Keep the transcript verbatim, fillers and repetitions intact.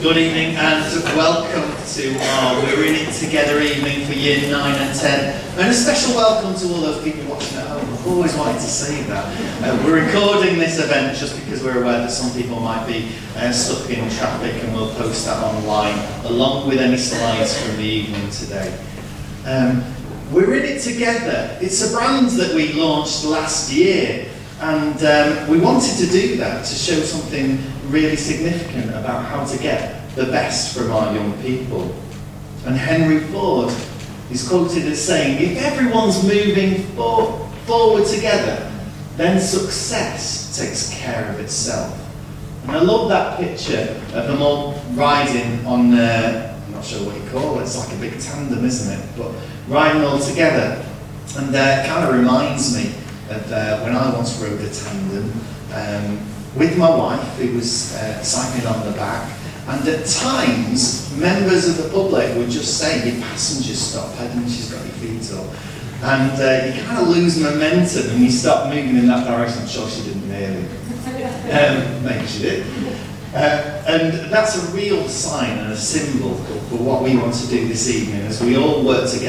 Good evening and welcome to our We're In It Together evening for Year nine and ten. And a special welcome to all those people watching at home. I've always wanted to say that. Uh, we're recording this event just because we're aware that some people might be uh, stuck in traffic, and we'll post that online along with any slides from the evening today. Um, we're In It Together. It's a brand that we launched last year. And um, we wanted to do that to show something really significant about how to get the best from our young people. And Henry Ford is quoted as saying, if everyone's moving for, forward together, then success takes care of itself. And I love that picture of them all riding on, uh, I'm not sure what you call it, it's like a big tandem, isn't it? But riding all together. And uh, it kind of reminds me of uh, when I once rode a tandem um, with my wife, who was uh, cycling on the back, and at times members of the public would just say, your passenger's stopped heading, she's got your feet up, and uh, you kind of lose momentum and you start moving in that direction. I'm sure she didn't really, um, maybe she did. Uh, and that's a real sign and a symbol for what we want to do this evening as we all work together